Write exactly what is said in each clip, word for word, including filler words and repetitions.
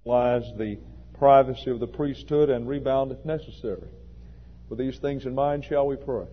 the privacy of the priesthood and rebound if necessary. With these things in mind, shall we pray?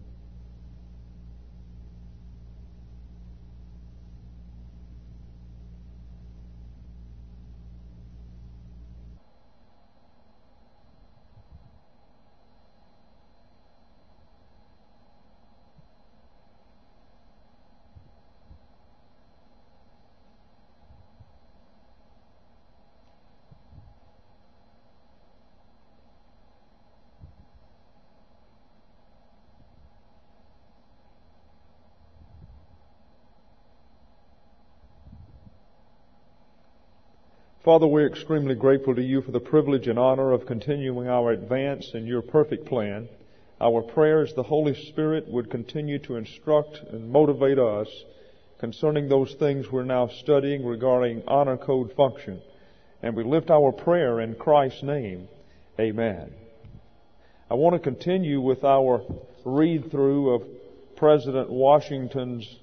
Father, we're extremely grateful to you for the privilege and honor of continuing our advance in your perfect plan. Our prayer is the Holy Spirit would continue to instruct and motivate us concerning those things we're now studying regarding honor code function. And we lift our prayer in Christ's name. Amen. I want to continue with our read-through of President Washington's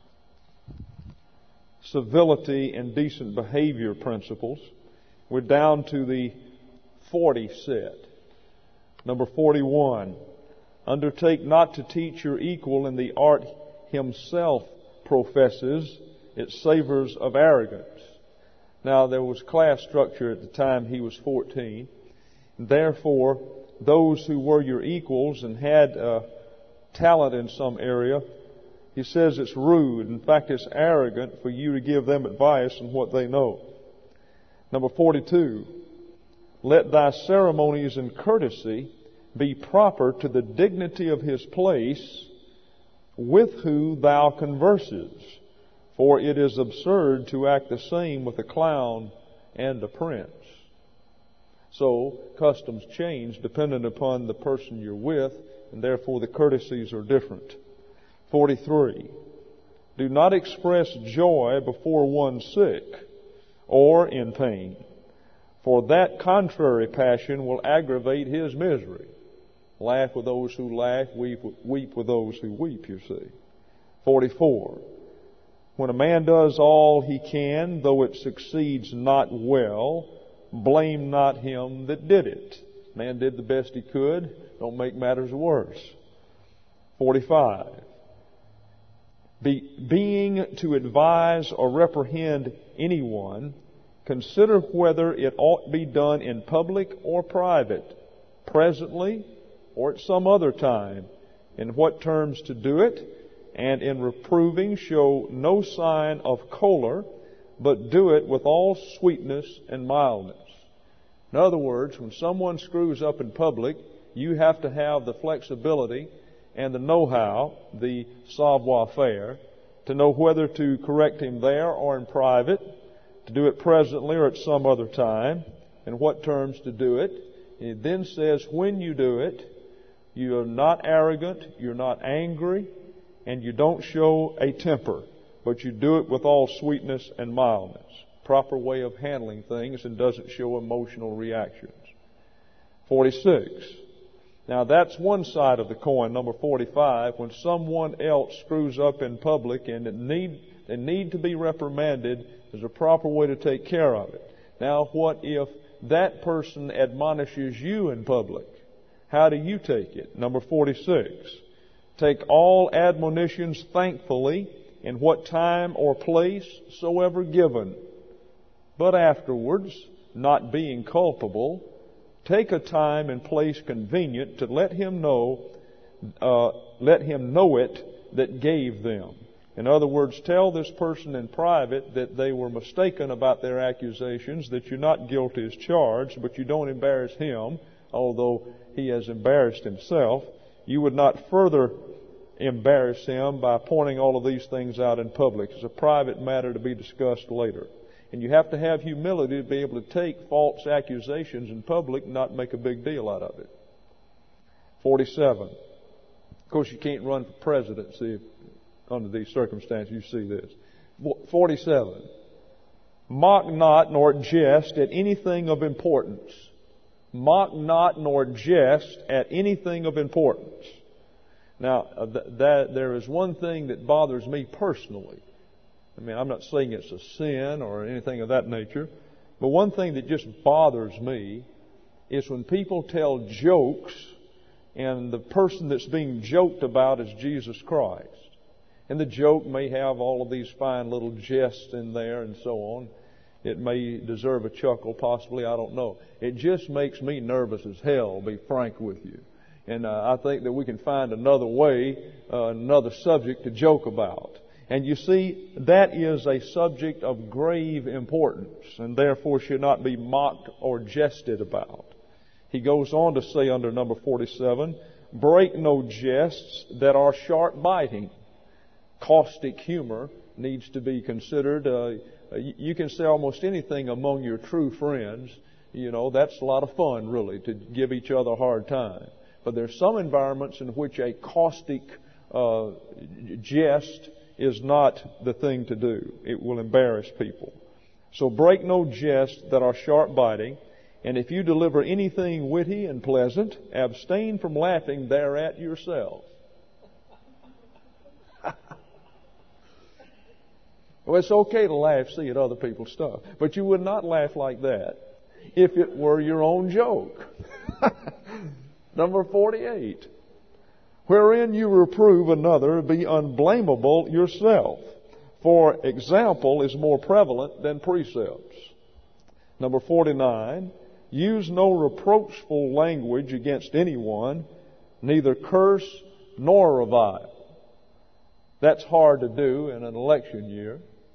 civility and decent behavior principles. We're down to the forty set. Number forty-one. Undertake not to teach your equal in the art himself professes. It savors of arrogance. Now, there was class structure at the time he was fourteen. Therefore, those who were your equals and had uh, talent in some area, he says it's rude. In fact, it's arrogant for you to give them advice on what they know. Number forty-two. Let thy ceremonies and courtesy be proper to the dignity of his place with who thou converses. For it is absurd to act the same with a clown and a prince. So, customs change dependent upon the person you're with, and therefore the courtesies are different. forty-three. Do not express joy before one sick or in pain, for that contrary passion will aggravate his misery. Laugh with those who laugh, weep, weep with those who weep, you see. forty-four. When a man does all he can, though it succeeds not well, blame not him that did it. Man did the best he could. Don't make matters worse. forty-five. Be, being to advise or reprehend anyone, consider whether it ought be done in public or private, presently or at some other time, in what terms to do it, and in reproving show no sign of choler, but do it with all sweetness and mildness. In other words, when someone screws up in public, you have to have the flexibility and the know-how, the savoir-faire, to know whether to correct him there or in private, to do it presently or at some other time, and what terms to do it. It then says when you do it, you are not arrogant, you're not angry, and you don't show a temper, but you do it with all sweetness and mildness. Proper way of handling things and doesn't show emotional reactions. forty-six. Now that's one side of the coin, number forty-five, when someone else screws up in public and it need, they need to be reprimanded, there's a proper way to take care of it. Now what if that person admonishes you in public? How do you take it? Number forty-six. Take all admonitions thankfully in what time or place soever given, but afterwards, not being culpable, take a time and place convenient to let him know, uh, let him know it that gave them. In other words, tell this person in private that they were mistaken about their accusations, that you're not guilty as charged, but you don't embarrass him, although he has embarrassed himself. You would not further embarrass him by pointing all of these things out in public. It's a private matter to be discussed later. And you have to have humility to be able to take false accusations in public and not make a big deal out of it. forty-seven. Of course, you can't run for presidency under these circumstances. You see this. forty-seven. Mock not nor jest at anything of importance. Mock not nor jest at anything of importance. Now, uh, th- that there is one thing that bothers me personally. I mean, I'm not saying it's a sin or anything of that nature. But one thing that just bothers me is when people tell jokes and the person that's being joked about is Jesus Christ. And the joke may have all of these fine little jests in there and so on. It may deserve a chuckle, possibly, I don't know. It just makes me nervous as hell, to be frank with you. And uh, I think that we can find another way, uh, another subject to joke about. And you see, that is a subject of grave importance and therefore should not be mocked or jested about. He goes on to say under number forty-seven, break no jests that are sharp biting. Caustic humor needs to be considered. Uh, you can say almost anything among your true friends. You know, that's a lot of fun, really, to give each other a hard time. But there's some environments in which a caustic uh, jest is not the thing to do. It will embarrass people. So break no jests that are sharp biting. And if you deliver anything witty and pleasant, abstain from laughing thereat yourself. Well, it's okay to laugh, see, at other people's stuff. But you would not laugh like that if it were your own joke. Number forty-eight. Wherein you reprove another, be unblameable yourself. For example is more prevalent than precepts. Number forty-nine. Use no reproachful language against anyone, neither curse nor revile. That's hard to do in an election year.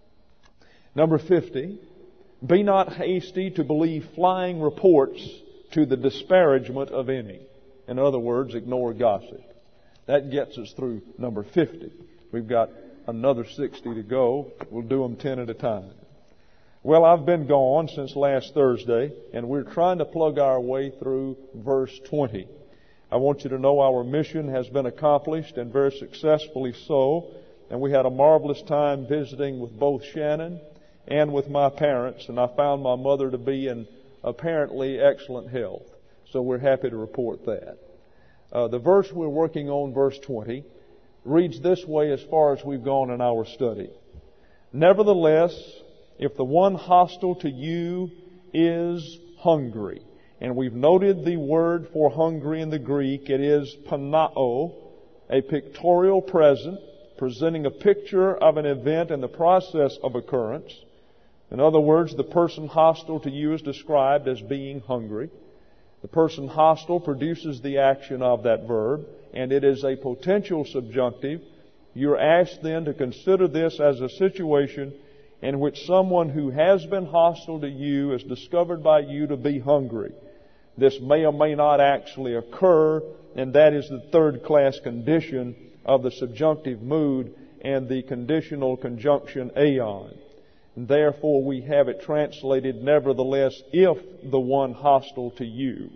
Number fifty, be not hasty to believe flying reports to the disparagement of any. In other words, ignore gossip. That gets us through number fifty. We've got another sixty to go. We'll do them ten at a time. Well, I've been gone since last Thursday, and we're trying to plug our way through verse twenty. I want you to know our mission has been accomplished, and very successfully so. And we had a marvelous time visiting with both Shannon and with my parents, and I found my mother to be in apparently excellent health. So we're happy to report that. Uh, the verse we're working on, verse twenty, reads this way as far as we've gone in our study. Nevertheless, if the one hostile to you is hungry, and we've noted the word for hungry in the Greek, it is panao, a pictorial present, presenting a picture of an event in the process of occurrence. In other words, the person hostile to you is described as being hungry. The person hostile produces the action of that verb, and it is a potential subjunctive. You're asked then to consider this as a situation in which someone who has been hostile to you is discovered by you to be hungry. This may or may not actually occur, and that is the third-class condition of the subjunctive mood and the conditional conjunction aeon. And therefore, we have it translated, nevertheless, if the one hostile to you.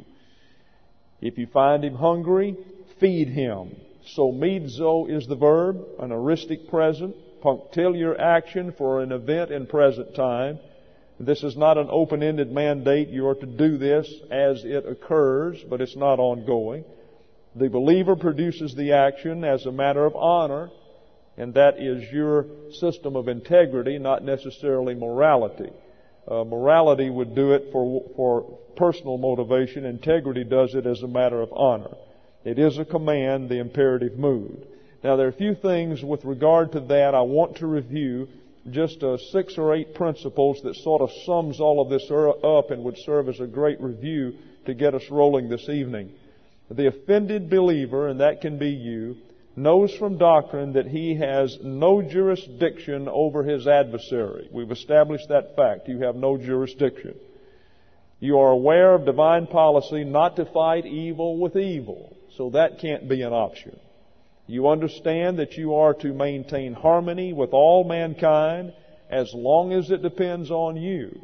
If you find him hungry, feed him. So medzo is the verb, an aoristic present, punctiliar action for an event in present time. This is not an open-ended mandate. You are to do this as it occurs, but it's not ongoing. The believer produces the action as a matter of honor, and that is your system of integrity, not necessarily morality. Uh, morality would do it for, for personal motivation. Integrity does it as a matter of honor. It is a command, the imperative mood. Now, there are a few things with regard to that I want to review, just uh, six or eight principles that sort of sums all of this up and would serve as a great review to get us rolling this evening. The offended believer, and that can be you, knows from doctrine that he has no jurisdiction over his adversary. We've established that fact. You have no jurisdiction. You are aware of divine policy not to fight evil with evil, so that can't be an option. You understand that you are to maintain harmony with all mankind as long as it depends on you.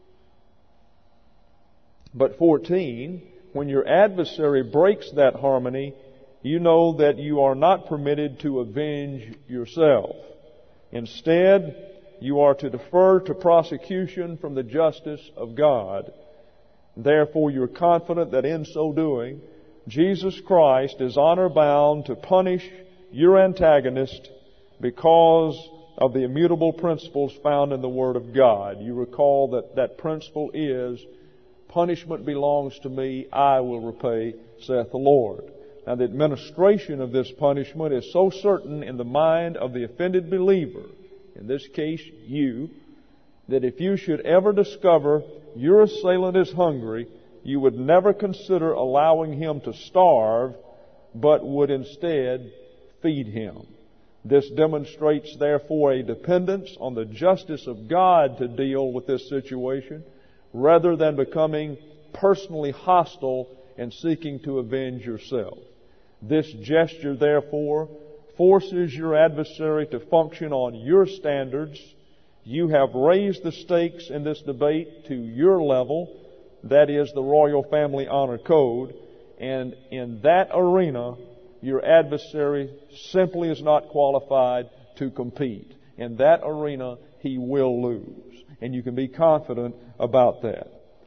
But fourteen, when your adversary breaks that harmony, you know that you are not permitted to avenge yourself. Instead, you are to defer to prosecution from the justice of God. Therefore, you're confident that in so doing, Jesus Christ is honor bound to punish your antagonist because of the immutable principles found in the Word of God. You recall that that principle is, punishment belongs to me, I will repay, saith the Lord. Now, the administration of this punishment is so certain in the mind of the offended believer, in this case you, that if you should ever discover your assailant is hungry, you would never consider allowing him to starve, but would instead feed him. This demonstrates, therefore, a dependence on the justice of God to deal with this situation, rather than becoming personally hostile and seeking to avenge yourself. This gesture, therefore, forces your adversary to function on your standards. You have raised the stakes in this debate to your level, that is the Royal Family Honor Code, and in that arena, your adversary simply is not qualified to compete. In that arena, he will lose. And you can be confident about that.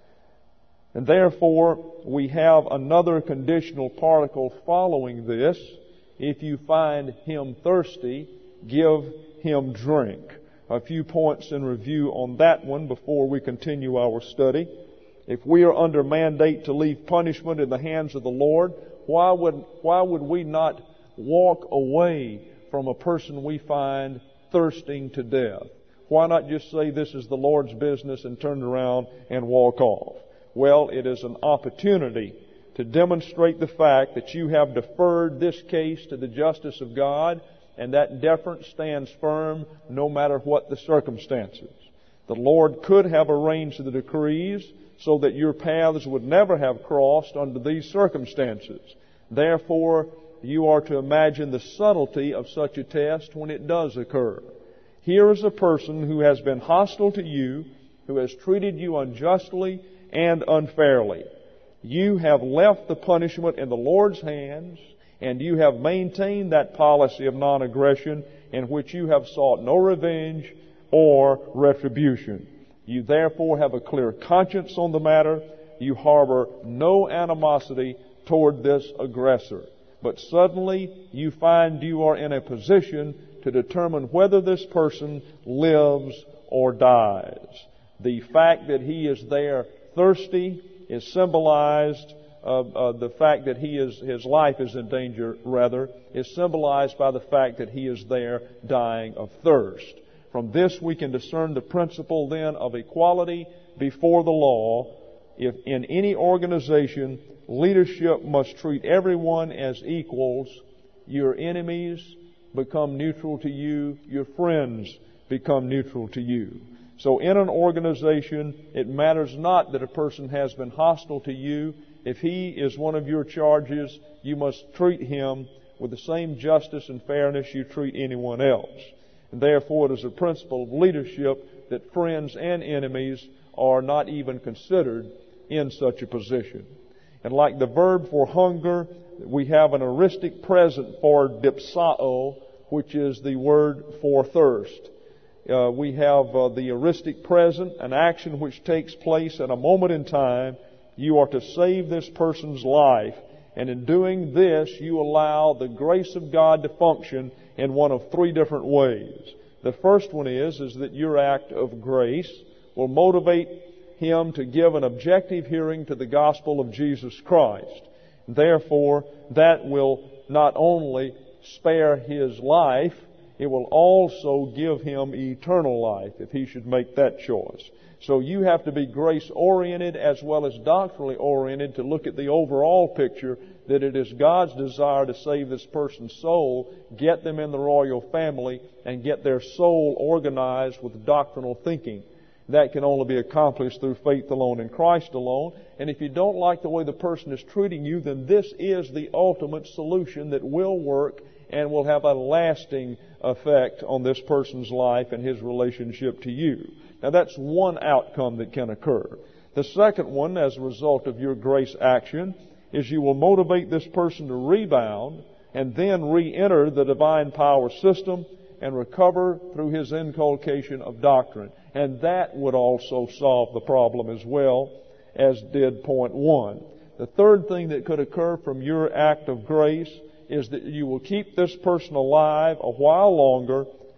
And therefore, we have another conditional particle following this. If you find him thirsty, give him drink. A few points in review on that one before we continue our study. If we are under mandate to leave punishment in the hands of the Lord, why would, why would we not walk away from a person we find thirsting to death? Why not just say this is the Lord's business and turn around and walk off? Well, it is an opportunity to demonstrate the fact that you have deferred this case to the justice of God, and that deference stands firm no matter what the circumstances. The Lord could have arranged the decrees so that your paths would never have crossed under these circumstances. Therefore, you are to imagine the subtlety of such a test when it does occur. Here is a person who has been hostile to you, who has treated you unjustly and unfairly. You have left the punishment in the Lord's hands, and you have maintained that policy of non-aggression in which you have sought no revenge or retribution. You therefore have a clear conscience on the matter. You harbor no animosity toward this aggressor. But suddenly you find you are in a position to determine whether this person lives or dies. The fact that he is there thirsty is symbolized, uh, uh, the fact that he is, his life is in danger, rather, is symbolized by the fact that he is there dying of thirst. From this we can discern the principle then of equality before the law. If in any organization, leadership must treat everyone as equals, your enemies become neutral to you, your friends become neutral to you. So in an organization, it matters not that a person has been hostile to you. If he is one of your charges, you must treat him with the same justice and fairness you treat anyone else. And therefore, it is a principle of leadership that friends and enemies are not even considered in such a position. And like the verb for hunger, we have an aoristic present for dipsao, which is the word for thirst. Uh, we have uh, the aoristic present, an action which takes place at a moment in time. You are to save this person's life, and in doing this, you allow the grace of God to function in one of three different ways. The first one is, is that your act of grace will motivate him to give an objective hearing to the gospel of Jesus Christ. Therefore, that will not only spare his life, it will also give him eternal life if he should make that choice. So you have to be grace-oriented as well as doctrinally oriented to look at the overall picture that it is God's desire to save this person's soul, get them in the royal family, and get their soul organized with doctrinal thinking. That can only be accomplished through faith alone in Christ alone. And if you don't like the way the person is treating you, then this is the ultimate solution that will work and will have a lasting effect on this person's life and his relationship to you. Now that's one outcome that can occur. The second one, as a result of your grace action, is you will motivate this person to rebound and then re-enter the divine power system and recover through his inculcation of doctrine. And that would also solve the problem as well, as did point one. The third thing that could occur from your act of grace is that you will keep this person alive a while longer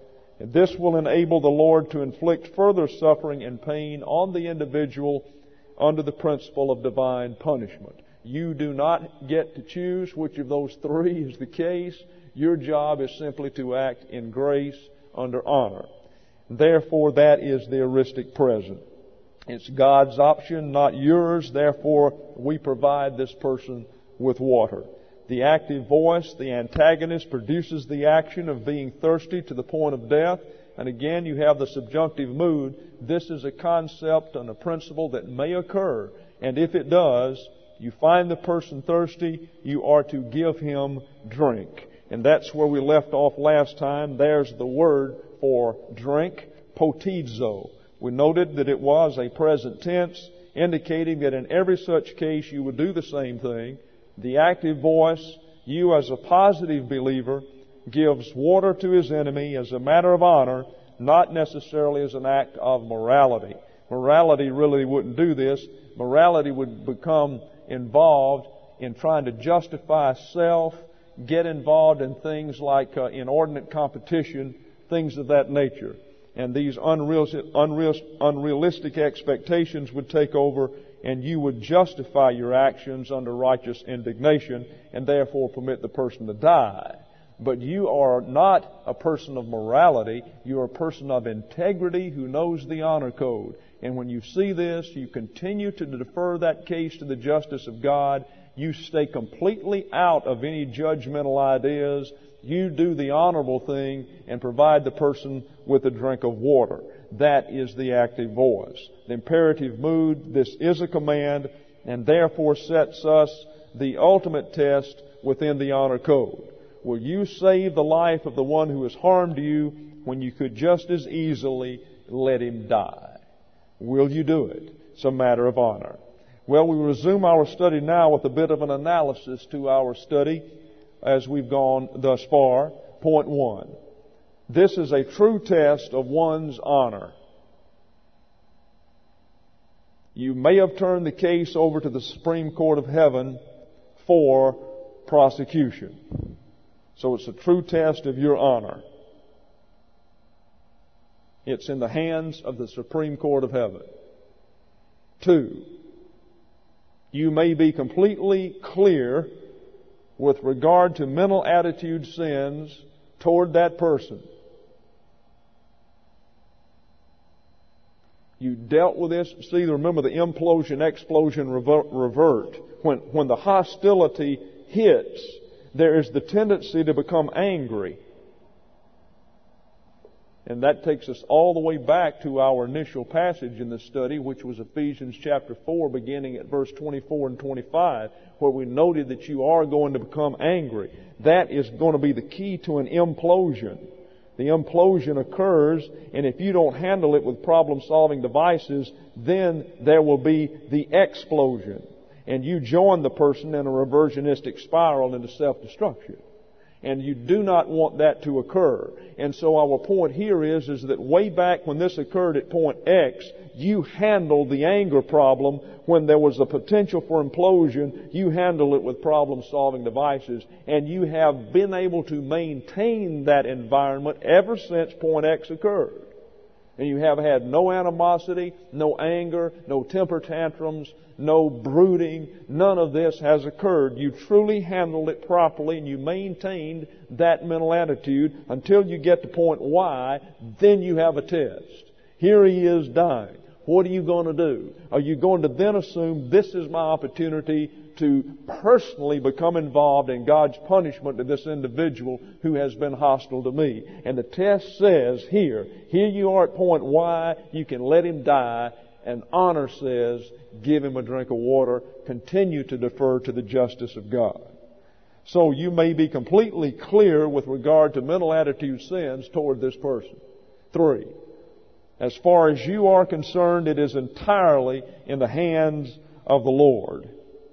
This will enable the Lord to inflict further suffering and pain on the individual under the principle of divine punishment. You do not get to choose which of those three is the case. Your job is simply to act in grace under honor. Therefore, that is the aorist present. It's God's option, not yours. Therefore, we provide this person with water. The active voice, the antagonist, produces the action of being thirsty to the point of death. And again, you have the subjunctive mood. This is a concept and a principle that may occur. And if it does, you find the person thirsty, you are to give him drink. And that's where we left off last time. There's the word for drink, potizo. We noted that it was a present tense, indicating that in every such case you would do the same thing. The active voice, you as a positive believer, gives water to his enemy as a matter of honor, not necessarily as an act of morality. Morality really wouldn't do this. Morality would become involved in trying to justify self, get involved in things like uh, inordinate competition, things of that nature. And these unrealistic, unrealistic expectations would take over, and you would justify your actions under righteous indignation and therefore permit the person to die. But you are not a person of morality. You are a person of integrity who knows the honor code. And when you see this, you continue to defer that case to the justice of God. You stay completely out of any judgmental ideas. You do the honorable thing and provide the person with a drink of water. That is the active voice. The imperative mood, this is a command, and therefore sets us the ultimate test within the honor code. Will you save the life of the one who has harmed you when you could just as easily let him die? Will you do it? It's a matter of honor. Well, we resume our study now with a bit of an analysis to our study as we've gone thus far. Point one. This is a true test of one's honor. You may have turned the case over to the Supreme Court of Heaven for prosecution. So it's a true test of your honor. It's in the hands of the Supreme Court of Heaven. Two, you may be completely clear with regard to mental attitude sins toward that person. You dealt with this. See, remember the implosion, explosion, revert. revert. When, when the hostility hits, there is the tendency to become angry. And that takes us all the way back to our initial passage in the study, which was Ephesians chapter four, beginning at verse twenty-four and twenty-five, where we noted that you are going to become angry. That is going to be the key to an implosion. The implosion occurs, and if you don't handle it with problem-solving devices, then there will be the explosion. And you join the person in a reversionistic spiral into self-destruction. And you do not want that to occur. And so our point here is, is that way back when this occurred at point X, you handled the anger problem when there was a potential for implosion. You handled it with problem-solving devices. And you have been able to maintain that environment ever since point X occurred. And you have had no animosity, no anger, no temper tantrums, no brooding. None of this has occurred. You truly handled it properly, and you maintained that mental attitude until you get to point Y. Then you have a test. Here he is dying. What are you going to do? Are you going to then assume this is my opportunity to personally become involved in God's punishment to this individual who has been hostile to me? And the test says here, here you are at point Y, you can let him die, and honor says, give him a drink of water, continue to defer to the justice of God. So you may be completely clear with regard to mental attitude sins toward this person. Three, as far as you are concerned, it is entirely in the hands of the Lord.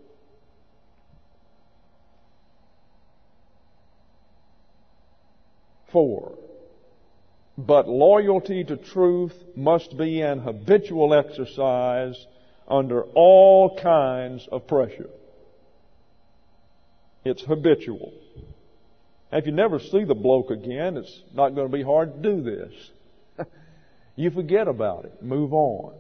Four, but loyalty to truth must be an habitual exercise under all kinds of pressure. It's habitual. And if you never see the bloke again, it's not going to be hard to do this. You forget about it. Move on.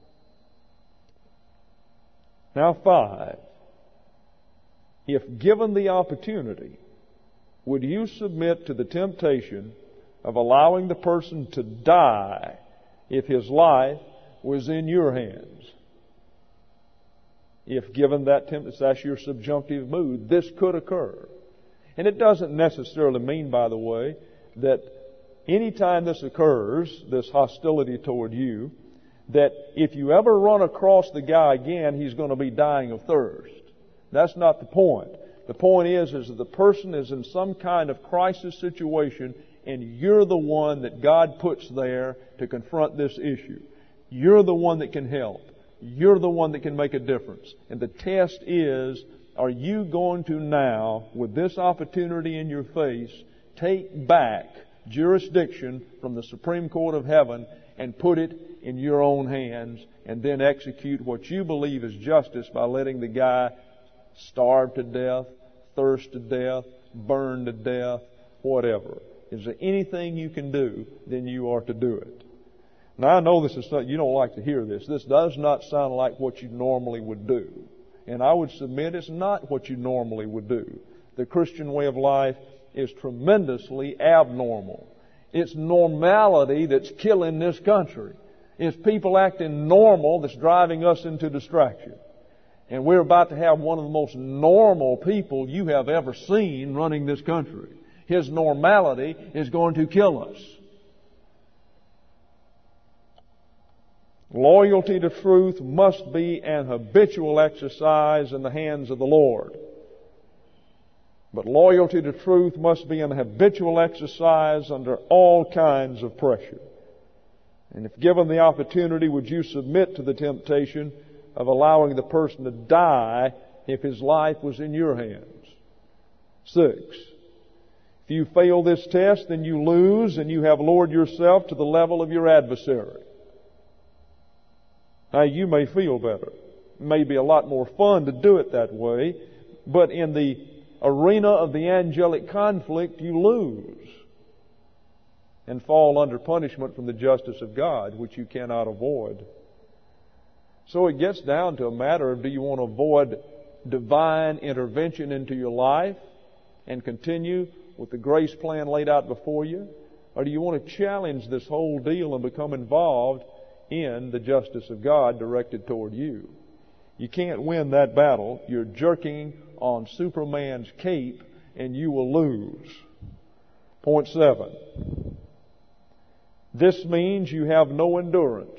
Now, five. If given the opportunity, would you submit to the temptation of allowing the person to die if his life was in your hands? If given that temptation, that's your subjunctive mood, this could occur. And it doesn't necessarily mean, by the way, that any time this occurs, this hostility toward you, that if you ever run across the guy again, he's going to be dying of thirst. That's not the point. The point is, is that the person is in some kind of crisis situation, and you're the one that God puts there to confront this issue. You're the one that can help. You're the one that can make a difference. And the test is, are you going to now, with this opportunity in your face, take back jurisdiction from the Supreme Court of Heaven and put it in your own hands, and then execute what you believe is justice by letting the guy starve to death, thirst to death, burn to death, whatever. Is there anything you can do, then you are to do it. Now, I know this is something, you don't like to hear this. This does not sound like what you normally would do. And I would submit it's not what you normally would do. The Christian way of life is tremendously abnormal. It's normality that's killing this country. It's people acting normal that's driving us into distraction. And we're about to have one of the most normal people you have ever seen running this country. His normality is going to kill us. Loyalty to truth must be an habitual exercise in the hands of the Lord. But loyalty to truth must be an habitual exercise under all kinds of pressure. And if given the opportunity, would you submit to the temptation of allowing the person to die if his life was in your hands? Six. If you fail this test, then you lose, and you have lowered yourself to the level of your adversary. Now, you may feel better. It may be a lot more fun to do it that way, but in the arena of the angelic conflict, you lose and fall under punishment from the justice of God, which you cannot avoid. So it gets down to a matter of, do you want to avoid divine intervention into your life and continue with the grace plan laid out before you? Or do you want to challenge this whole deal and become involved in the justice of God directed toward you? You can't win that battle. You're jerking on Superman's cape and you will lose. Point seven. This means you have no endurance,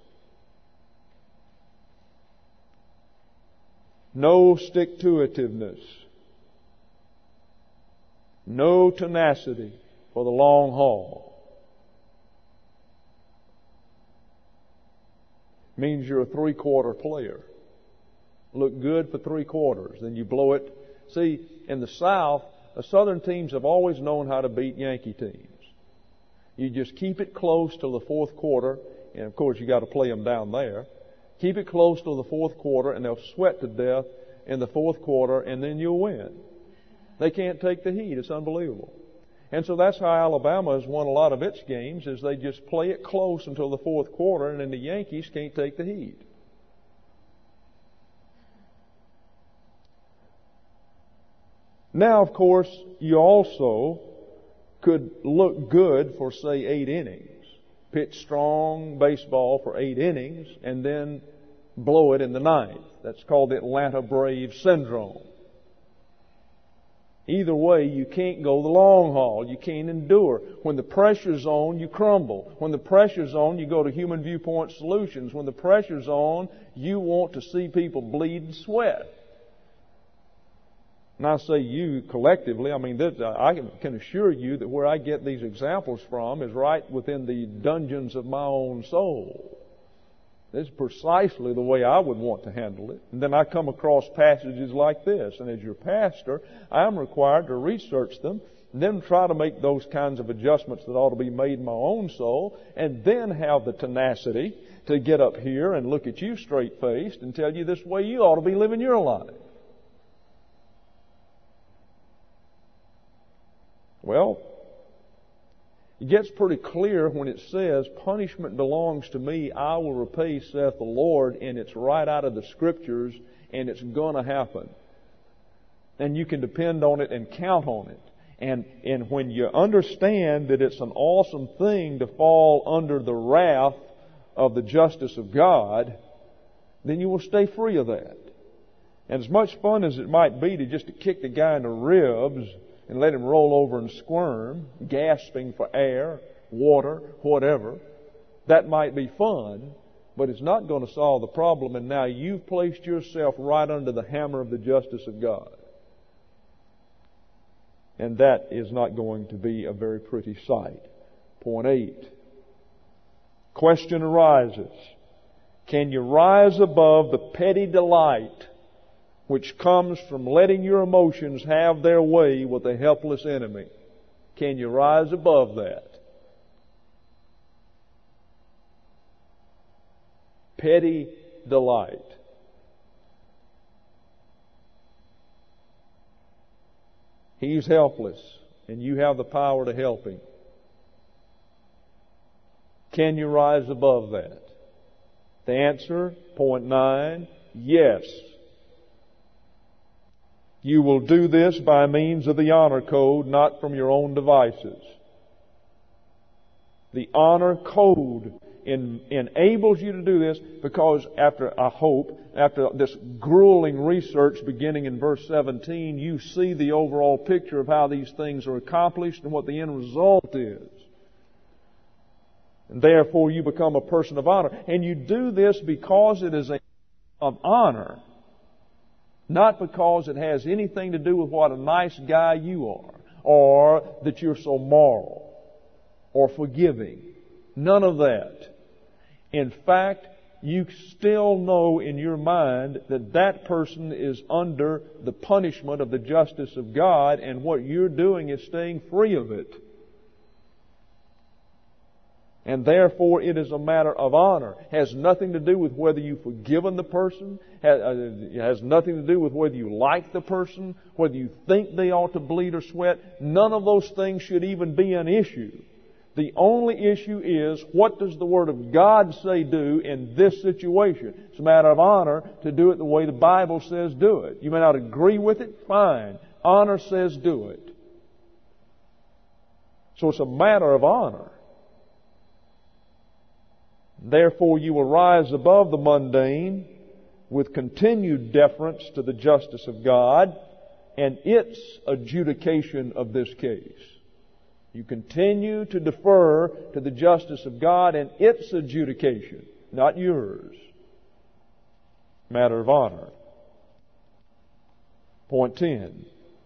no stick-to-itiveness, no tenacity for the long haul. Means you're a three-quarter player. Look good for three quarters, then you blow it. See, in the South, the Southern teams have always known how to beat Yankee teams. You just keep it close till the fourth quarter, and of course you got to play them down there. Keep it close till the fourth quarter, and they'll sweat to death in the fourth quarter, and then you'll win. They can't take the heat. It's unbelievable. And so that's how Alabama has won a lot of its games, is they just play it close until the fourth quarter, and then the Yankees can't take the heat. Now, of course, you also could look good for, say, eight innings. Pitch strong baseball for eight innings and then blow it in the ninth. That's called the Atlanta Braves syndrome. Either way, you can't go the long haul. You can't endure. When the pressure's on, you crumble. When the pressure's on, you go to human viewpoint solutions. When the pressure's on, you want to see people bleed and sweat. And I say you collectively, I mean, this, I can assure you that where I get these examples from is right within the dungeons of my own soul. This is precisely the way I would want to handle it. And then I come across passages like this. And as your pastor, I am required to research them, and then try to make those kinds of adjustments that ought to be made in my own soul, and then have the tenacity to get up here and look at you straight-faced and tell you this way you ought to be living your life. Well, it gets pretty clear when it says, punishment belongs to me, I will repay, saith the Lord, and it's right out of the Scriptures, and it's going to happen. And you can depend on it and count on it. And, and when you understand that it's an awesome thing to fall under the wrath of the justice of God, then you will stay free of that. And as much fun as it might be to just to kick the guy in the ribs and let him roll over and squirm, gasping for air, water, whatever, that might be fun, but it's not going to solve the problem. And now you've placed yourself right under the hammer of the justice of God. And that is not going to be a very pretty sight. Point eight. Question arises. Can you rise above the petty delight which comes from letting your emotions have their way with a helpless enemy? Can you rise above that? Petty delight. He's helpless, and you have the power to help him. Can you rise above that? The answer, point nine, yes. You will do this by means of the honor code, not from your own devices. The honor code in, enables you to do this because after, I hope, after this grueling research beginning in verse seventeen, you see the overall picture of how these things are accomplished and what the end result is. And therefore you become a person of honor. And you do this because it is a of honor, not because it has anything to do with what a nice guy you are, or that you're so moral or forgiving. None of that. In fact, you still know in your mind that that person is under the punishment of the justice of God, and what you're doing is staying free of it. And therefore it is a matter of honor. It has nothing to do with whether you've forgiven the person. It has nothing to do with whether you like the person, whether you think they ought to bleed or sweat. None of those things should even be an issue. The only issue is, what does the Word of God say do in this situation? It's a matter of honor to do it the way the Bible says do it. You may not agree with it, fine. Honor says do it. So it's a matter of honor. Therefore you will rise above the mundane with continued deference to the justice of God and its adjudication of this case. You continue to defer to the justice of God and its adjudication, not yours. Matter of honor. Point ten.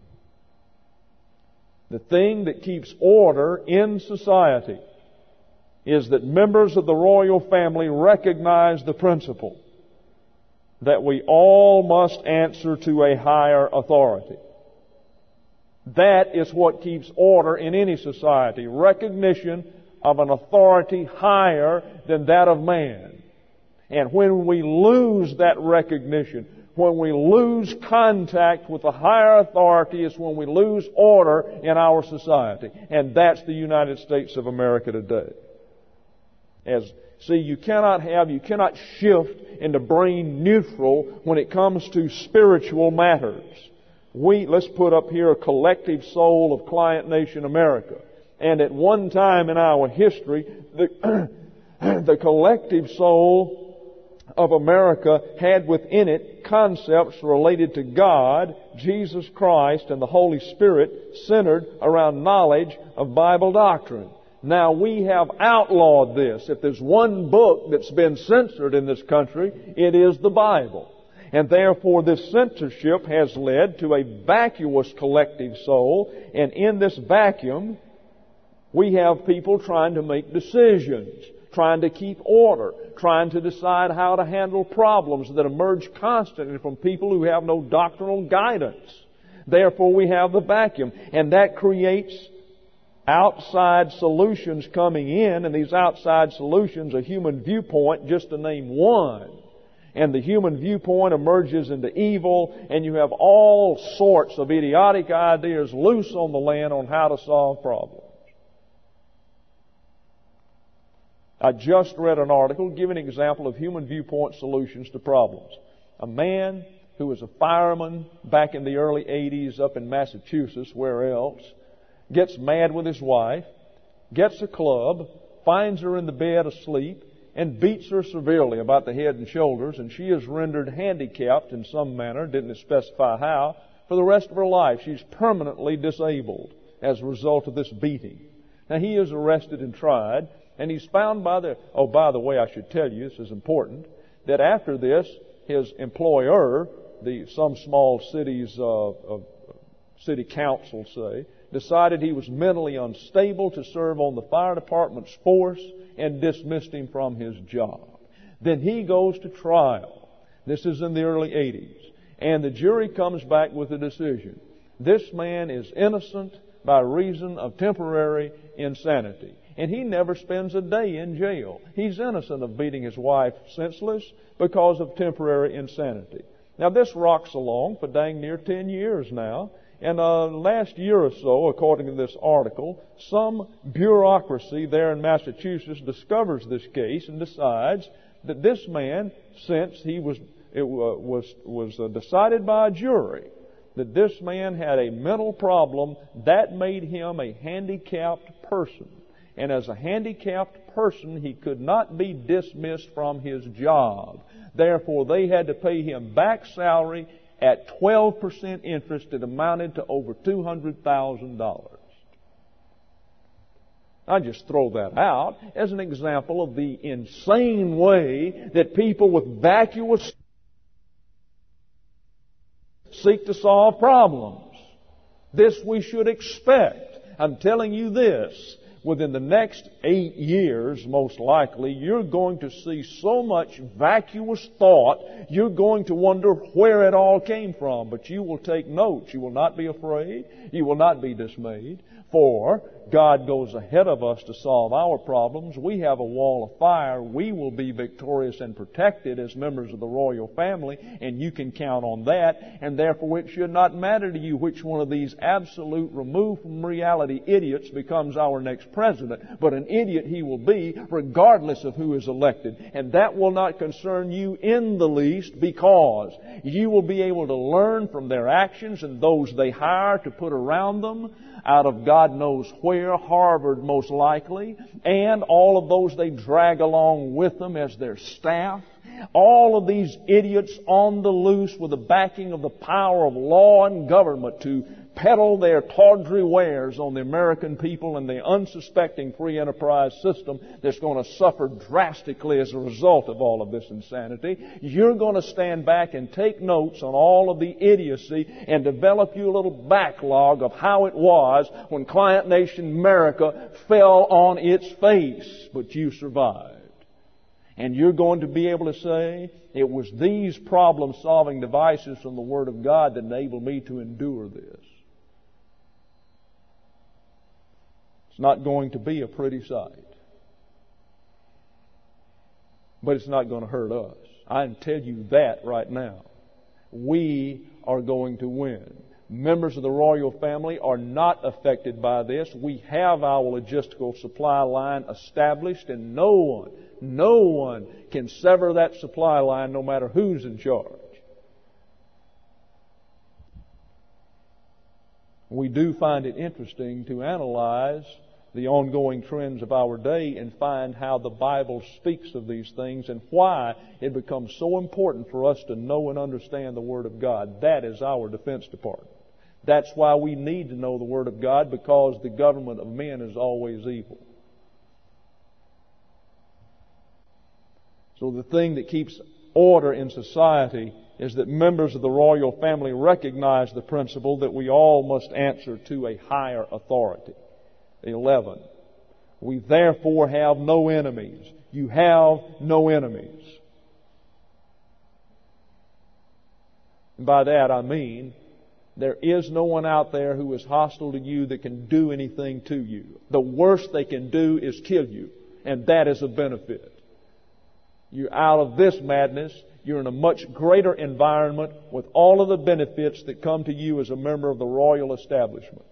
The thing that keeps order in society is that members of the royal family recognize the principle that we all must answer to a higher authority. That is what keeps order in any society. Recognition of an authority higher than that of man. And when we lose that recognition, when we lose contact with the higher authority, is when we lose order in our society. And that's the United States of America today. As See, you cannot have, you cannot shift into brain neutral when it comes to spiritual matters. We, let's put up here a collective soul of Client Nation America. And at one time in our history, the, the collective soul of America had within it concepts related to God, Jesus Christ, and the Holy Spirit centered around knowledge of Bible doctrine. Now we have outlawed this. If there's one book that's been censored in this country, it is the Bible. And therefore this censorship has led to a vacuous collective soul. And in this vacuum, we have people trying to make decisions, trying to keep order, trying to decide how to handle problems that emerge constantly from people who have no doctrinal guidance. Therefore we have the vacuum. And that creates outside solutions coming in, and these outside solutions, a human viewpoint, just to name one. And the human viewpoint emerges into evil, and you have all sorts of idiotic ideas loose on the land on how to solve problems. I just read an article giving an example of human viewpoint solutions to problems. A man who was a fireman back in the early eighties up in Massachusetts, where else, gets mad with his wife, gets a club, finds her in the bed asleep, and beats her severely about the head and shoulders, and she is rendered handicapped in some manner, didn't specify how, for the rest of her life. She's permanently disabled as a result of this beating. Now, he is arrested and tried, and he's found by the, oh, by the way, I should tell you, this is important, that after this, his employer, the some small cities, uh, uh, city council say, decided he was mentally unstable to serve on the fire department's force and dismissed him from his job. Then he goes to trial. This is in the early eighties. And the jury comes back with a decision. This man is innocent by reason of temporary insanity. And he never spends a day in jail. He's innocent of beating his wife senseless because of temporary insanity. Now, this rocks along for dang near ten years now. And uh, last year or so, according to this article, some bureaucracy there in Massachusetts discovers this case and decides that this man, since he was it uh, was was uh, decided by a jury that this man had a mental problem, that made him a handicapped person. And as a handicapped person, he could not be dismissed from his job. Therefore, they had to pay him back salary at twelve percent interest. It amounted to over two hundred thousand dollars. I just throw that out as an example of the insane way that people with vacuous seek to solve problems. This we should expect. I'm telling you this. Within the next eight years, most likely, you're going to see so much vacuous thought, you're going to wonder where it all came from. But you will take note. You will not be afraid. You will not be dismayed. For God goes ahead of us to solve our problems. We have a wall of fire. We will be victorious and protected as members of the royal family, and you can count on that. And therefore, it should not matter to you which one of these absolute, removed from reality idiots becomes our next president. But an idiot he will be regardless of who is elected. And that will not concern you in the least, because you will be able to learn from their actions and those they hire to put around them out of God knows where, Harvard most likely, and all of those they drag along with them as their staff. All of these idiots on the loose with the backing of the power of law and government to peddle their tawdry wares on the American people and the unsuspecting free enterprise system that's going to suffer drastically as a result of all of this insanity. You're going to stand back and take notes on all of the idiocy and develop you a little backlog of how it was when Client Nation America fell on its face, but you survived. And you're going to be able to say, it was these problem-solving devices from the Word of God that enabled me to endure this. It's not going to be a pretty sight. But it's not going to hurt us. I can tell you that right now. We are going to win. Members of the royal family are not affected by this. We have our logistical supply line established, and no one, no one can sever that supply line no matter who's in charge. We do find it interesting to analyze the ongoing trends of our day and find how the Bible speaks of these things and why it becomes so important for us to know and understand the Word of God. That is our Defense Department. That's why we need to know the Word of God, because the government of men is always evil. So the thing that keeps order in society is that members of the royal family recognize the principle that we all must answer to a higher authority. eleven. We therefore have no enemies. You have no enemies. And by that I mean, there is no one out there who is hostile to you that can do anything to you. The worst they can do is kill you, and that is a benefit. You're out of this madness. you're in a much greater environment with all of the benefits that come to you as a member of the royal establishment.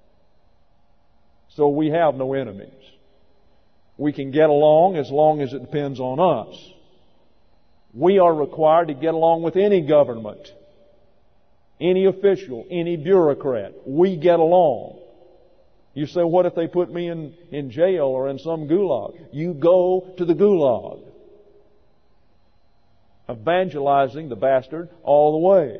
So we have no enemies. We can get along as long as it depends on us. We are required to get along with any government, any official, any bureaucrat. We get along. You say, what if they put me in, in jail or in some gulag? You go to the gulag. Evangelizing the bastard all the way.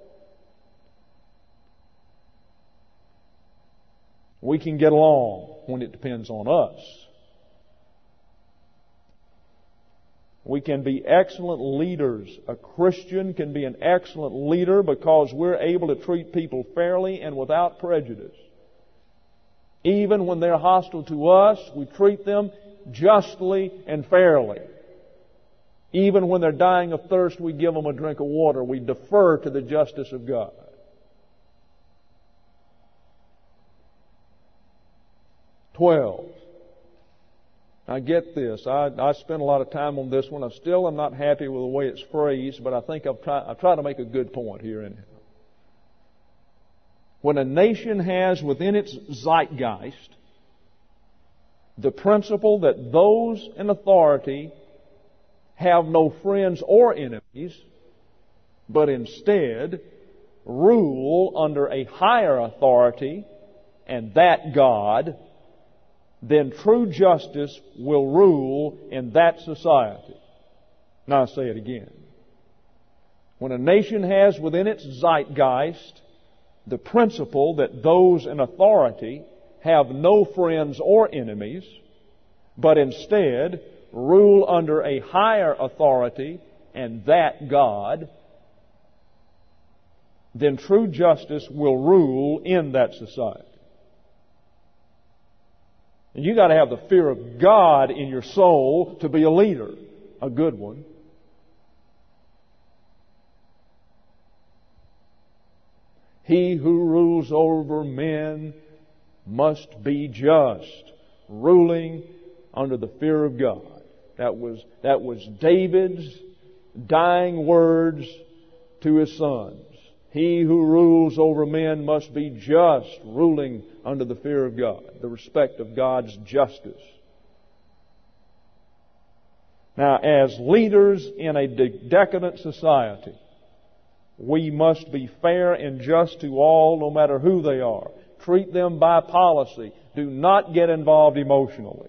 We can get along when it depends on us. We can be excellent leaders. A Christian can be an excellent leader because we're able to treat people fairly and without prejudice. Even when they're hostile to us, we treat them justly and fairly. Even when they're dying of thirst, we give them a drink of water. We defer to the justice of God. Twelve. Now get this. I, I spent a lot of time on this one. I still am not happy with the way it's phrased, but I think I've tried, I've tried to make a good point here in it. When a nation has within its zeitgeist the principle that those in authority have no friends or enemies, but instead rule under a higher authority, and that God, then true justice will rule in that society. Now I say it again. When a nation has within its zeitgeist the principle that those in authority have no friends or enemies, but instead rule under a higher authority, and that God, then true justice will rule in that society. And you got to have the fear of God in your soul to be a leader, a good one. He who rules over men must be just, ruling under the fear of God. That was, that was David's dying words to his sons. He who rules over men must be just, ruling under the fear of God, the respect of God's justice. Now, as leaders in a de- decadent society, we must be fair and just to all, no matter who they are. Treat them by policy. Do not get involved emotionally.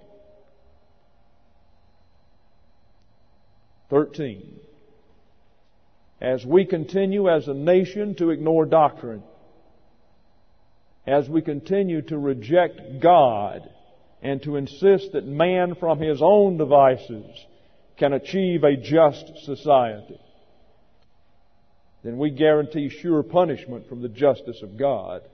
Thirteen. As we continue as a nation to ignore doctrine, as we continue to reject God and to insist that man from his own devices can achieve a just society, then we guarantee sure punishment from the justice of God.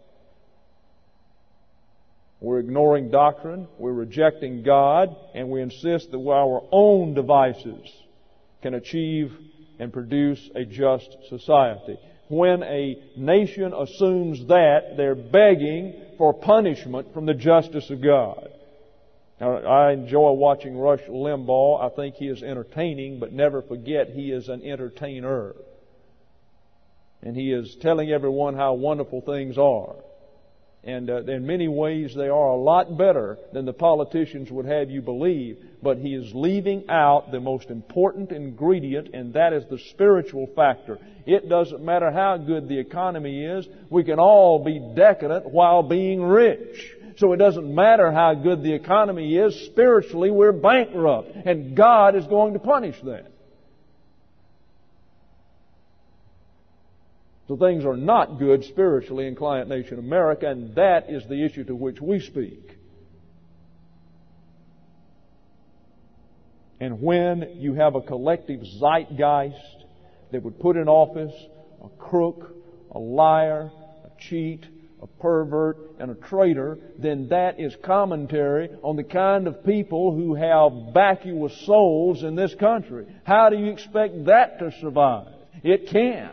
We're ignoring doctrine, we're rejecting God, and we insist that our own devices can achieve and produce a just society. When a nation assumes that, they're begging for punishment from the justice of God. Now, I enjoy watching Rush Limbaugh. I think he is entertaining, but never forget he is an entertainer. And he is telling everyone how wonderful things are. And uh, in many ways they are a lot better than the politicians would have you believe. But he is leaving out the most important ingredient, and that is the spiritual factor. It doesn't matter how good the economy is. We can all be decadent while being rich. So it doesn't matter how good the economy is. Spiritually, we're bankrupt. And God is going to punish that. So things are not good spiritually in Client Nation America, and that is the issue to which we speak. And when you have a collective zeitgeist that would put in office a crook, a liar, a cheat, a pervert, and a traitor, then that is commentary on the kind of people who have vacuous souls in this country. How do you expect that to survive? It can't.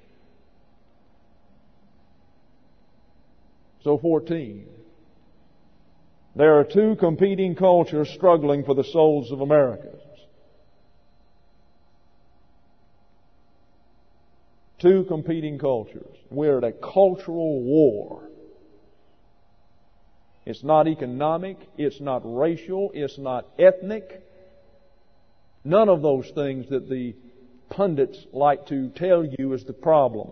So fourteen. There are two competing cultures struggling for the souls of Americans. Two competing cultures. We're at a cultural war. It's not economic. It's not racial. It's not ethnic. None of those things that the pundits like to tell you is the problem.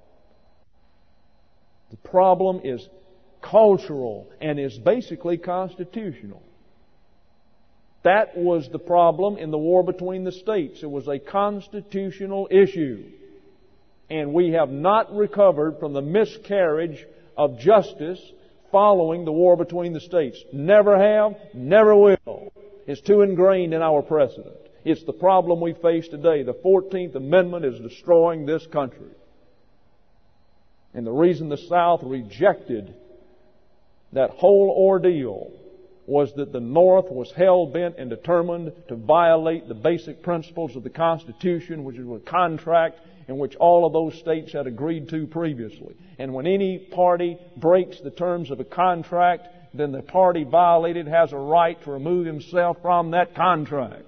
The problem is cultural and is basically constitutional. That was the problem in the war between the states. It was a constitutional issue. And we have not recovered from the miscarriage of justice following the war between the states. Never have, never will. It's too ingrained in our precedent. It's the problem we face today. The fourteenth Amendment is destroying this country. And the reason the South rejected that whole ordeal was that the North was hell-bent and determined to violate the basic principles of the Constitution, which is a contract in which all of those states had agreed to previously. And when any party breaks the terms of a contract, then the party violated has a right to remove himself from that contract.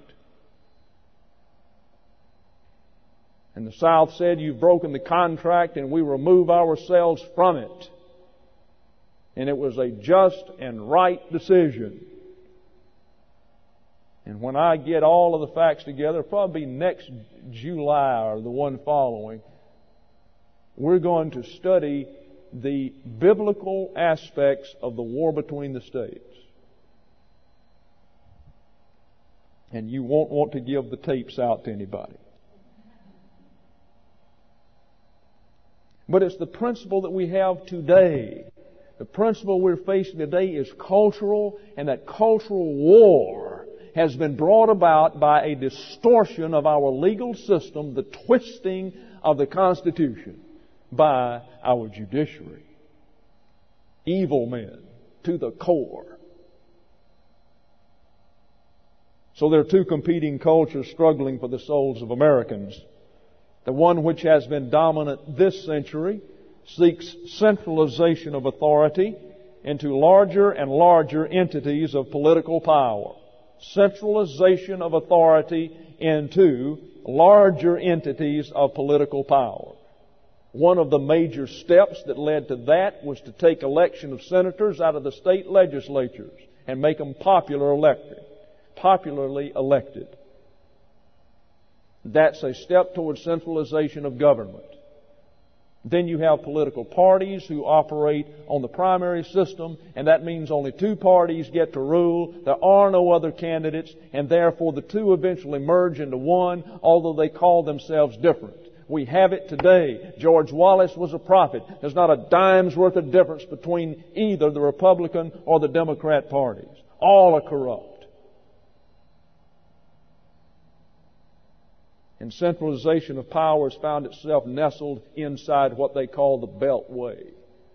And the South said, you've broken the contract and we remove ourselves from it. And it was a just and right decision. And when I get all of the facts together, probably next July or the one following, we're going to study the biblical aspects of the war between the states. And you won't want to give the tapes out to anybody. But it's the principle that we have today. The principle we're facing today is cultural, and that cultural war has been brought about by a distortion of our legal system, the twisting of the Constitution by our judiciary. Evil men to the core. So there are two competing cultures struggling for the souls of Americans. The one which has been dominant this century seeks centralization of authority into larger and larger entities of political power. Centralization of authority into larger entities of political power. One of the major steps that led to that was to take election of senators out of the state legislatures and make them popular elected, popularly elected. That's a step towards centralization of government. Then you have political parties who operate on the primary system, and that means only two parties get to rule. There are no other candidates, and therefore the two eventually merge into one, although they call themselves different. We have it today. George Wallace was a prophet. There's not a dime's worth of difference between either the Republican or the Democrat parties. All are corrupt. And centralization of power has found itself nestled inside what they call the Beltway.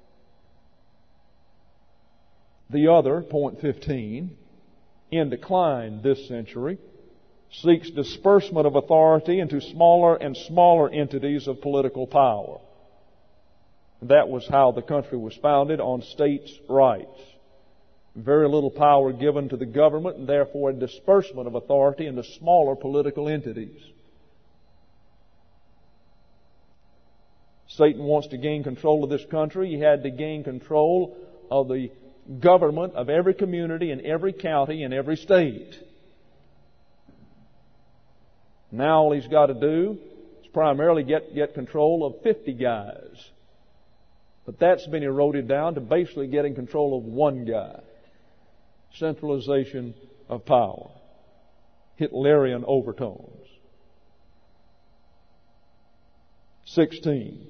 The other, point fifteen, in decline this century, seeks disbursement of authority into smaller and smaller entities of political power. That was how the country was founded, on states' rights. Very little power given to the government, and therefore a disbursement of authority into smaller political entities. Satan wants to gain control of this country. He had to gain control of the government of every community and every county and every state. Now all he's got to do is primarily get, get control of fifty guys. But that's been eroded down to basically getting control of one guy. Centralization of power. Hitlerian overtones. sixteen.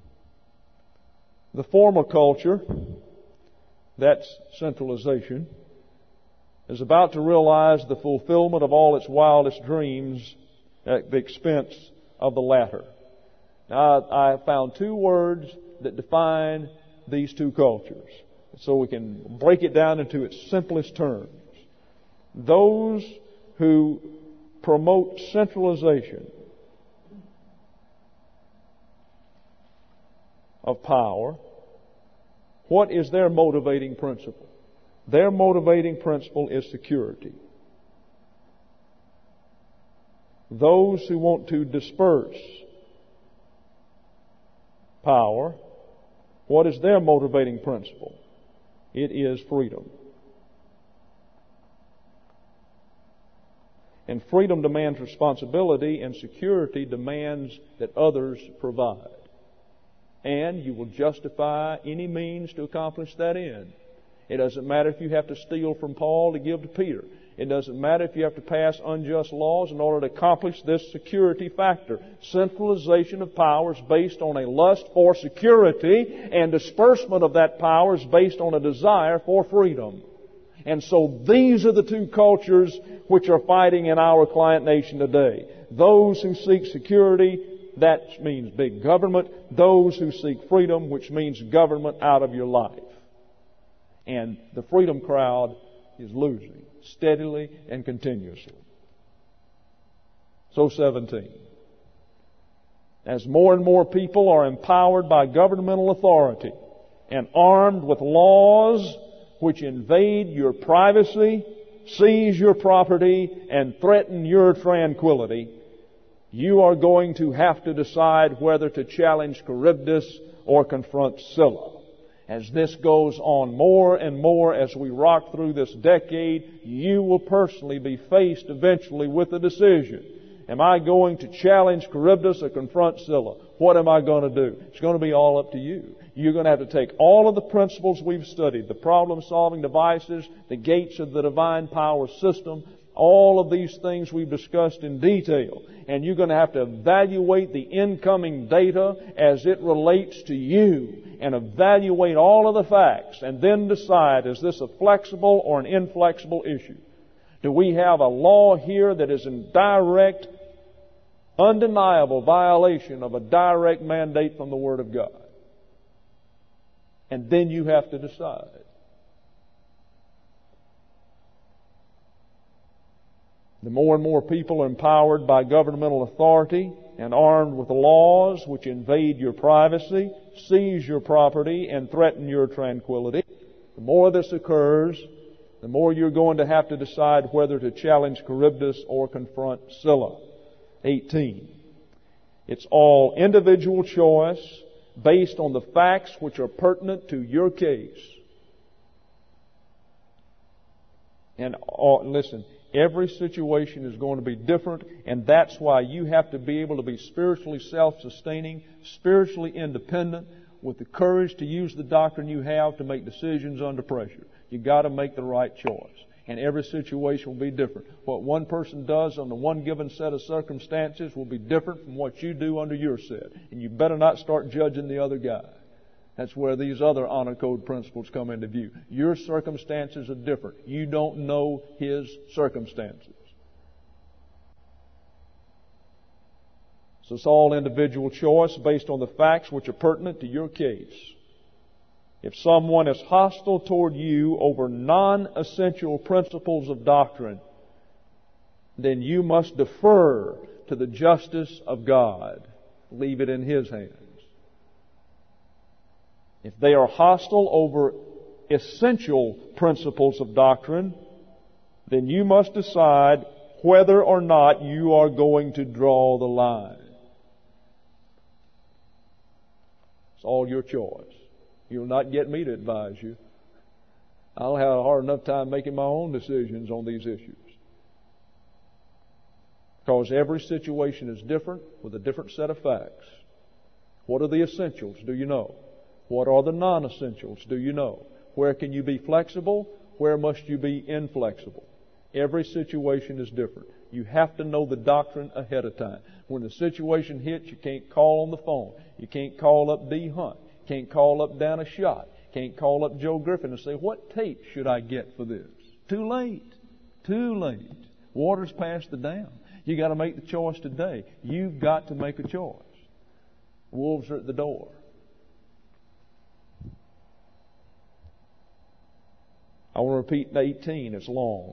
The former culture, that's centralization, is about to realize the fulfillment of all its wildest dreams at the expense of the latter. Now, I have found two words that define these two cultures, so we can break it down into its simplest terms. Those who promote centralization of power, what is their motivating principle? Their motivating principle is security. Those who want to disperse power, what is their motivating principle? It is freedom. And freedom demands responsibility, and security demands that others provide. And you will justify any means to accomplish that end. It doesn't matter if you have to steal from Paul to give to Peter. It doesn't matter if you have to pass unjust laws in order to accomplish this security factor. Centralization of power is based on a lust for security, and disbursement of that power is based on a desire for freedom. And so these are the two cultures which are fighting in our client nation today. Those who seek security, that means big government. Those who seek freedom, which means government out of your life. And the freedom crowd is losing steadily and continuously. So seventeen. As more and more people are empowered by governmental authority and armed with laws which invade your privacy, seize your property, and threaten your tranquility, you are going to have to decide whether to challenge Charybdis or confront Scylla. As this goes on more and more as we rock through this decade, you will personally be faced eventually with a decision. Am I going to challenge Charybdis or confront Scylla? What am I going to do? It's going to be all up to you. You're going to have to take all of the principles we've studied, the problem-solving devices, the gates of the divine power system, all of these things we've discussed in detail. And you're going to have to evaluate the incoming data as it relates to you and evaluate all of the facts and then decide, is this a flexible or an inflexible issue? Do we have a law here that is in direct, undeniable violation of a direct mandate from the Word of God? And then you have to decide. The more and more people are empowered by governmental authority and armed with laws which invade your privacy, seize your property, and threaten your tranquility. The more this occurs, the more you're going to have to decide whether to challenge Charybdis or confront Scylla. eighteen. It's all individual choice based on the facts which are pertinent to your case. And uh, listen, every situation is going to be different, and that's why you have to be able to be spiritually self-sustaining, spiritually independent, with the courage to use the doctrine you have to make decisions under pressure. You've got to make the right choice. And every situation will be different. What one person does under one given set of circumstances will be different from what you do under your set. And you better not start judging the other guy. That's where these other honor code principles come into view. Your circumstances are different. You don't know his circumstances. So it's all individual choice based on the facts which are pertinent to your case. If someone is hostile toward you over non-essential principles of doctrine, then you must defer to the justice of God. Leave it in His hands. If they are hostile over essential principles of doctrine, then you must decide whether or not you are going to draw the line. It's all your choice. You'll not get me to advise you. I'll have a hard enough time making my own decisions on these issues. Because every situation is different with a different set of facts. What are the essentials? Do you know? What are the non-essentials? Do you know? Where can you be flexible? Where must you be inflexible? Every situation is different. You have to know the doctrine ahead of time. When the situation hits, you can't call on the phone. You can't call up D. Hunt. Can't call up Dana Schott. Can't call up Joe Griffin and say, what tape should I get for this? Too late. Too late. Water's past the dam. You got to make the choice today. You've got to make a choice. Wolves are at the door. I want to repeat eighteen. It's long.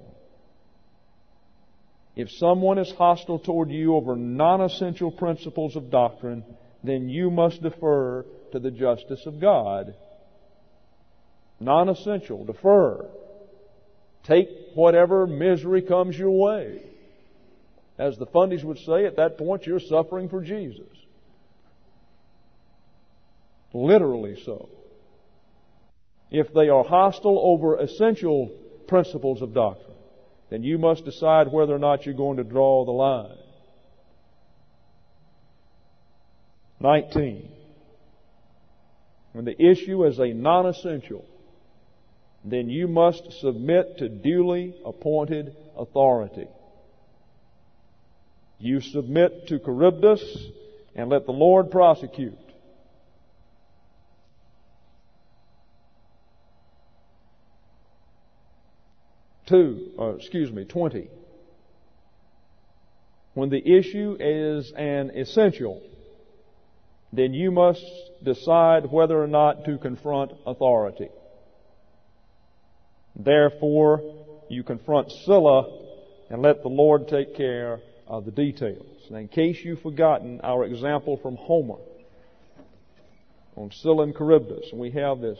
If someone is hostile toward you over non-essential principles of doctrine, then you must defer to the justice of God. Non-essential, defer. Take whatever misery comes your way. As the Fundies would say, at that point you're suffering for Jesus. Literally so. If they are hostile over essential principles of doctrine, then you must decide whether or not you're going to draw the line. nineteen. When the issue is a non-essential, then you must submit to duly appointed authority. You submit to Charybdis and let the Lord prosecute. Two, or excuse me, twenty. When the issue is an essential, then you must decide whether or not to confront authority. Therefore, you confront Scylla and let the Lord take care of the details. Now, in case you've forgotten our example from Homer on Scylla and Charybdis, and we have this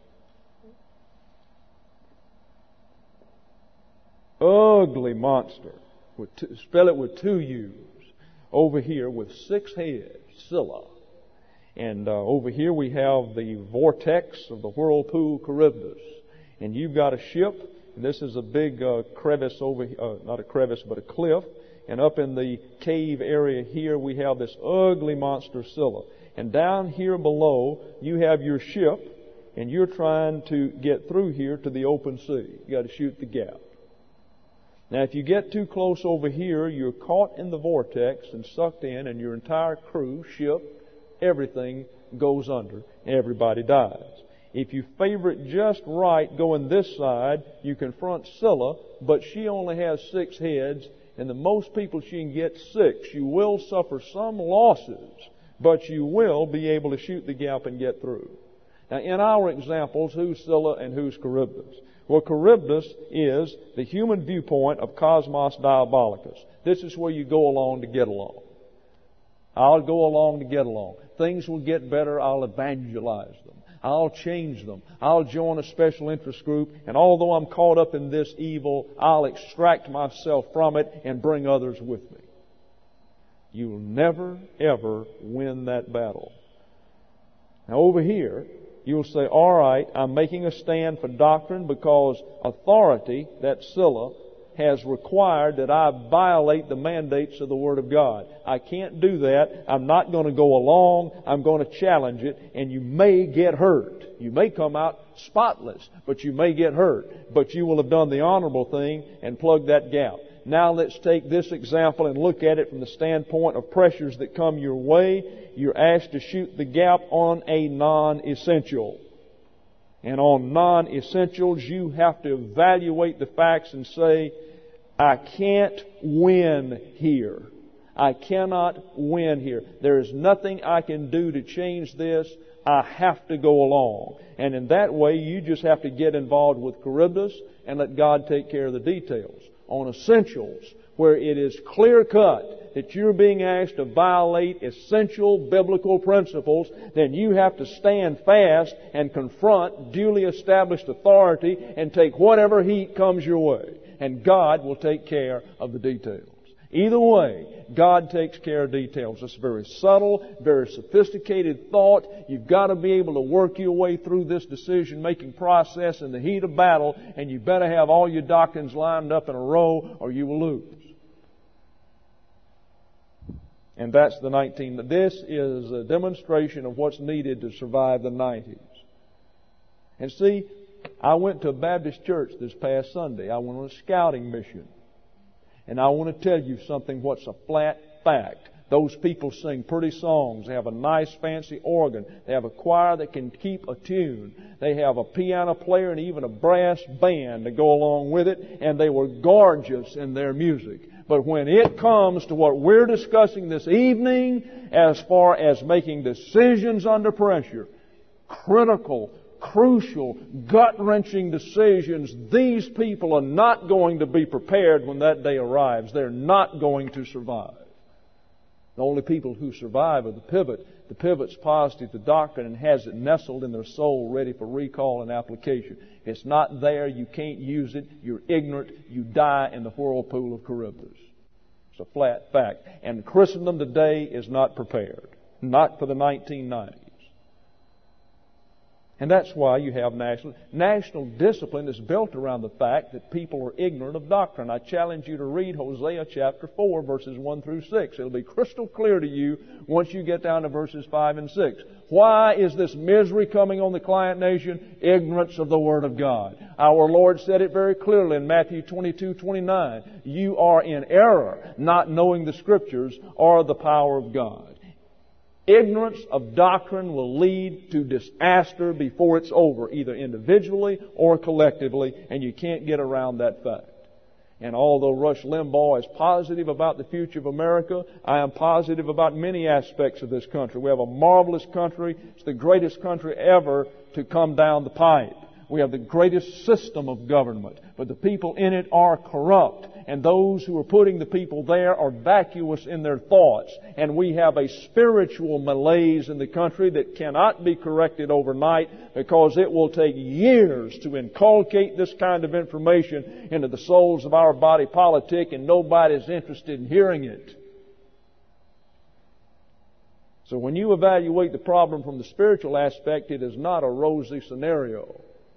ugly monster, with two, spell it with two U's, over here with six heads, Scylla. And uh, over here we have the vortex of the whirlpool, Charybdis. And you've got a ship, and this is a big uh, crevice over, uh, not a crevice, but a cliff. And up in the cave area here, we have this ugly monster, Scylla. And down here below, you have your ship, and you're trying to get through here to the open sea. You got to shoot the gap. Now, if you get too close over here, you're caught in the vortex and sucked in, and your entire crew, ship, everything goes under. Everybody dies. If you favor it just right going this side, you confront Scylla, but she only has six heads, and the most people she can get six. You will suffer some losses, but you will be able to shoot the gap and get through. Now, in our examples, who's Scylla and who's Charybdis? Well, Charybdis is the human viewpoint of Cosmos Diabolicus. This is where you go along to get along. I'll go along to get along. Things will get better. I'll evangelize them. I'll change them. I'll join a special interest group. And although I'm caught up in this evil, I'll extract myself from it and bring others with me. You'll never, ever win that battle. Now over here, you'll say, all right, I'm making a stand for doctrine because authority, that Scylla, has required that I violate the mandates of the Word of God. I can't do that. I'm not going to go along. I'm going to challenge it, and you may get hurt. You may come out spotless, but you may get hurt. But you will have done the honorable thing and plugged that gap. Now let's take this example and look at it from the standpoint of pressures that come your way. You're asked to shoot the gap on a non-essential. And on non-essentials, you have to evaluate the facts and say, I can't win here. I cannot win here. There is nothing I can do to change this. I have to go along. And in that way, you just have to get involved with Charybdis and let God take care of the details. On essentials, where it is clear-cut that you're being asked to violate essential biblical principles, then you have to stand fast and confront duly established authority and take whatever heat comes your way. And God will take care of the details. Either way, God takes care of details. It's a very subtle, very sophisticated thought. You've got to be able to work your way through this decision-making process in the heat of battle, and you better have all your doctrines lined up in a row or you will lose. And that's the nineteenth. This is a demonstration of what's needed to survive the nineties. And see, I went to a Baptist church this past Sunday. I went on a scouting mission. And I want to tell you something, what's a flat fact. Those people sing pretty songs. They have a nice fancy organ. They have a choir that can keep a tune. They have a piano player and even a brass band to go along with it. And they were gorgeous in their music. But when it comes to what we're discussing this evening, as far as making decisions under pressure, critical, crucial, gut-wrenching decisions, these people are not going to be prepared when that day arrives. They're not going to survive. The only people who survive are the pivot. The pivot's positive to doctrine and has it nestled in their soul ready for recall and application. It's not there. You can't use it. You're ignorant. You die in the whirlpool of Charybdis. It's a flat fact. And Christendom today is not prepared. Not for the nineteen nineties. And that's why you have national... National discipline is built around the fact that people are ignorant of doctrine. I challenge you to read Hosea chapter four, verses one through six. It'll be crystal clear to you once you get down to verses five and six. Why is this misery coming on the client nation? Ignorance of the Word of God. Our Lord said it very clearly in Matthew twenty-two twenty-nine. You are in error, not knowing the Scriptures or the power of God. Ignorance of doctrine will lead to disaster before it's over, either individually or collectively, and you can't get around that fact. And although Rush Limbaugh is positive about the future of America, I am positive about many aspects of this country. We have a marvelous country. It's the greatest country ever to come down the pipe. We have the greatest system of government, but the people in it are corrupt. And those who are putting the people there are vacuous in their thoughts. And we have a spiritual malaise in the country that cannot be corrected overnight, because it will take years to inculcate this kind of information into the souls of our body politic, and nobody's interested in hearing it. So when you evaluate the problem from the spiritual aspect, it is not a rosy scenario.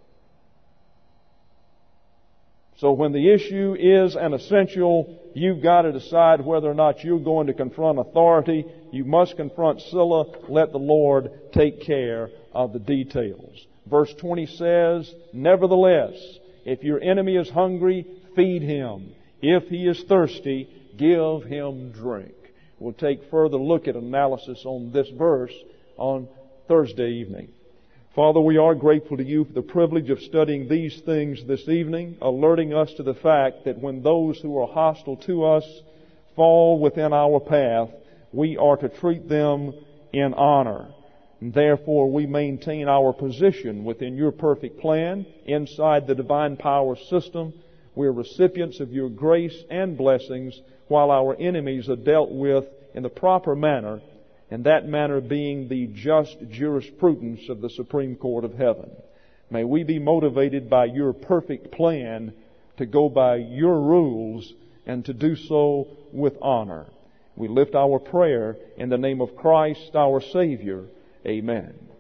So when the issue is an essential, you've got to decide whether or not you're going to confront authority. You must confront Scylla. Let the Lord take care of the details. Verse twenty says, nevertheless, if your enemy is hungry, feed him. If he is thirsty, give him drink. We'll take further look at analysis on this verse on Thursday evening. Father, we are grateful to You for the privilege of studying these things this evening, alerting us to the fact that when those who are hostile to us fall within our path, we are to treat them in honor. And therefore, we maintain our position within Your perfect plan, inside the divine power system. We are recipients of Your grace and blessings, while our enemies are dealt with in the proper manner, and that manner being the just jurisprudence of the Supreme Court of Heaven. May we be motivated by Your perfect plan to go by Your rules and to do so with honor. We lift our prayer in the name of Christ our Savior. Amen.